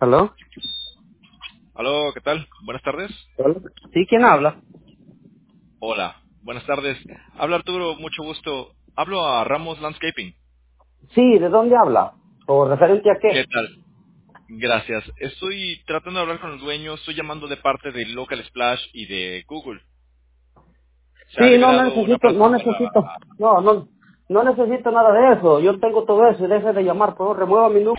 ¿Aló? Aló, ¿qué tal? Buenas tardes. ¿Aló? ¿Sí? ¿Quién habla? Hola, buenas tardes. Habla Arturo, mucho gusto. Hablo a Ramos Landscaping. Sí, ¿de dónde habla? ¿O referente a ¿Qué qué? tal? Gracias. Estoy tratando de hablar con el dueño, estoy llamando de parte de Local Splash y de Google. Se ha Sí, no liberado una necesito, no plataforma. necesito, no necesito nada de eso. Yo tengo todo eso y deje de llamar, por favor, remueva mi número.